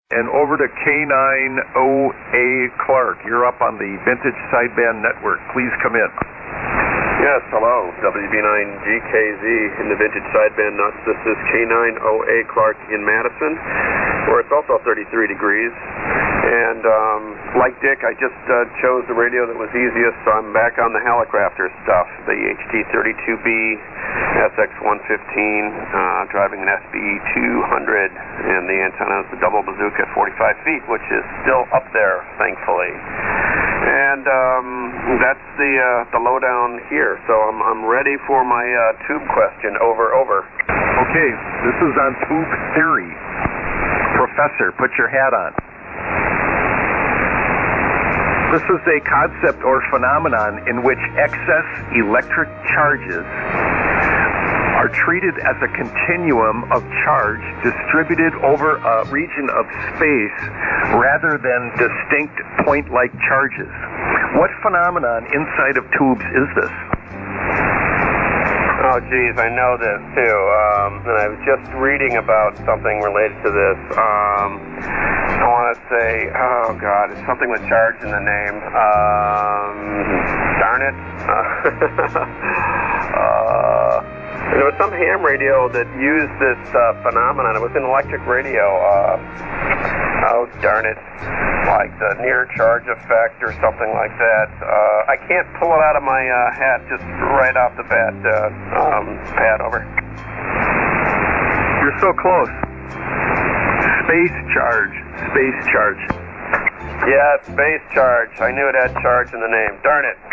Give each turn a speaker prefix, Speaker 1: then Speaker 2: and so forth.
Speaker 1: And over to K9OA Clark. You're up on the Vintage Sideband Network. Please come in.
Speaker 2: Yes, hello. WB9GKZ in the Vintage Sideband Nuts. This is K9OA Clark in Madison, where it's also 33 degrees. And like Dick, I just chose the radio that was easiest, so I'm back on the Hallicrafter stuff. The HT32B SX115, driving an SBE 200, and the antenna is the double bazooka at 45 feet, which is still up there, thankfully. And that's the lowdown here. So I'm ready for my tube question. Over.
Speaker 1: Okay, this is on tube theory. Professor, put your hat on. This is a concept or phenomenon in which excess electric charges are treated as a continuum of charge distributed over a region of space rather than distinct point-like charges. What phenomenon inside of tubes is this?
Speaker 2: Oh, geez, I know this, too. And I was just reading about something related to this. I want to say, oh, God, it's something with charge in the name. Darn it. There was some ham radio that used this phenomenon. It was an electric radio. Oh, darn it. Like the near charge effect or something like that. I can't pull it out of my hat just right off the bat. Pat, over.
Speaker 1: You're so close. Space charge.
Speaker 2: Yeah, space charge. I knew it had charge in the name. Darn it.